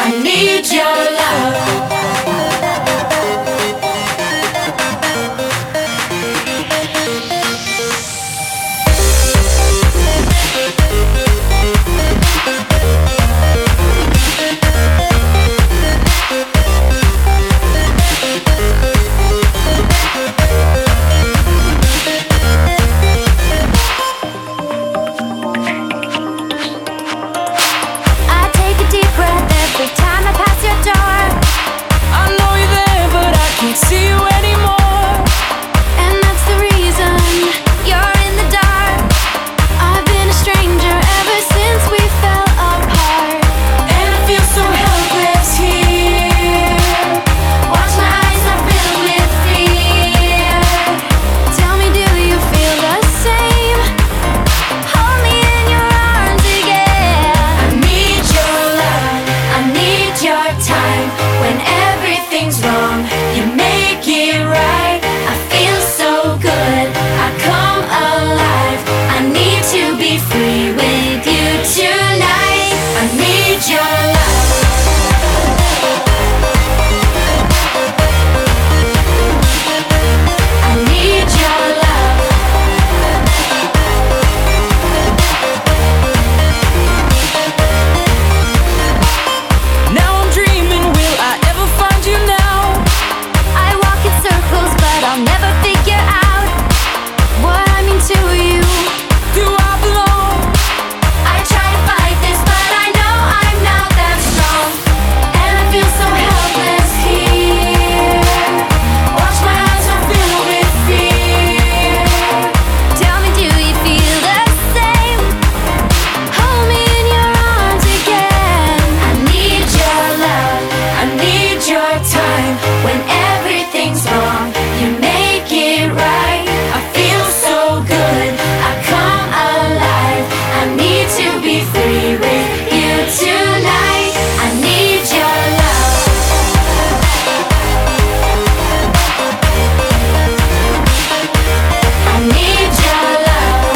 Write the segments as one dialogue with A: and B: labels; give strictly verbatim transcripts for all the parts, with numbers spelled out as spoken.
A: I need your love.
B: See you anymore, and that's the reason you're in the dark. I've been a stranger ever since we fell apart,
A: and I feel so helpless here. Watch my eyes are filled with fear.
B: Tell me, do you feel the same? Hold me in your arms again.
A: I need your love, I need your time. When everything's wrong, you make it right. I feel so good, I come alive. I need to be free with you tonight. I need your love. I need your love.
B: Now I'm dreaming, will I ever find you now? I walk in circles, but I'll never figure out what I mean to you. Do I belong?
A: I try to fight this, but I know I'm not that strong. And I feel so helpless here. Watch my eyes are filled with fear.
B: Tell me, do you feel the same? Hold me in your arms again.
A: I need your love, I need your time. When everything's wrong, you make it right. I feel so good, I come alive. I need to be free with you tonight. I need your love. I need your love.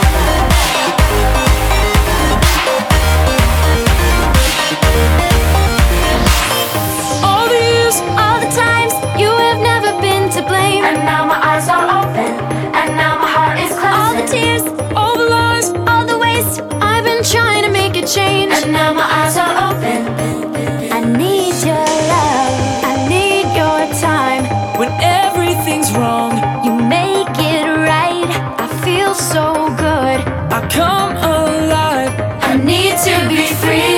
B: All the years, all the times, you have never been to blame.
A: And now my eyes are open, and now my heart is
B: All the
A: closing.
B: tears, all the lies, all the waste, I've been trying to make a change.
A: And now my eyes are open.
B: I need your love, I need your time. When everything's wrong, you make it right. I feel so good, I come alive.
A: I need to be free